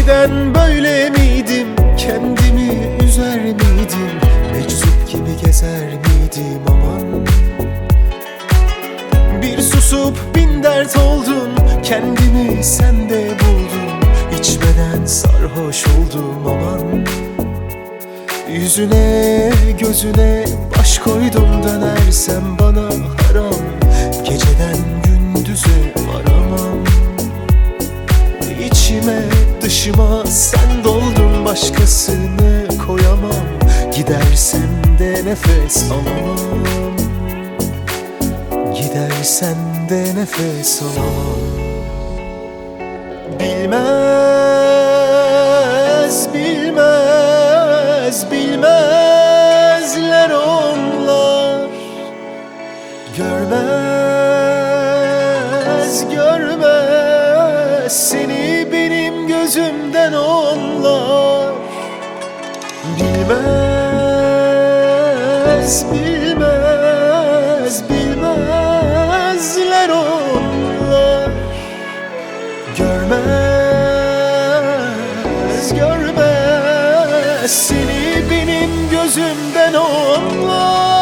Eskiden böyle miydim? Kendimi üzer miydim? Meczup gibi gezer miydim aman? Bir susup bin dert oldum, kendimi sende buldum. İçmeden sarhoş oldum aman. Yüzüne gözüne baş koydum, dönersem bana haram. Geceden gündüze varamam. İçime dışıma sen doldun, başkasını koyamam. Gidersen de nefes alamam. Gidersen de nefes alamam. Bilmez, bilmez, bilmezler onlar. Görmez, görmez seni benim gözümden onlar. Bilmez, bilmez, bilmezler onlar. Görmez, görmez seni benim gözümden onlar.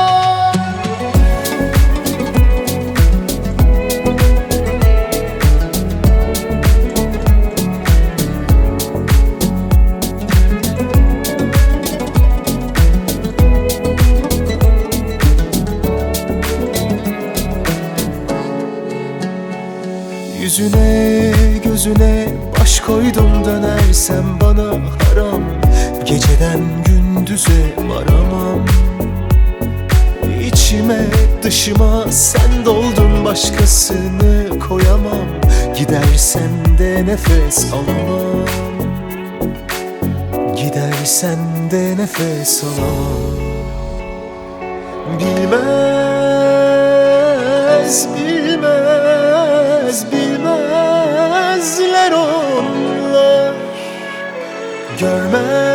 Yüzüne gözüne baş koydum, dönersem bana haram. Geceden gündüze varamam. İçime dışıma sen doldun, başkasını koyamam. Gidersen de nefes alamam. Gidersen de nefes alamam. Bilmez, bilmez, bilmezler onlar. Görmez,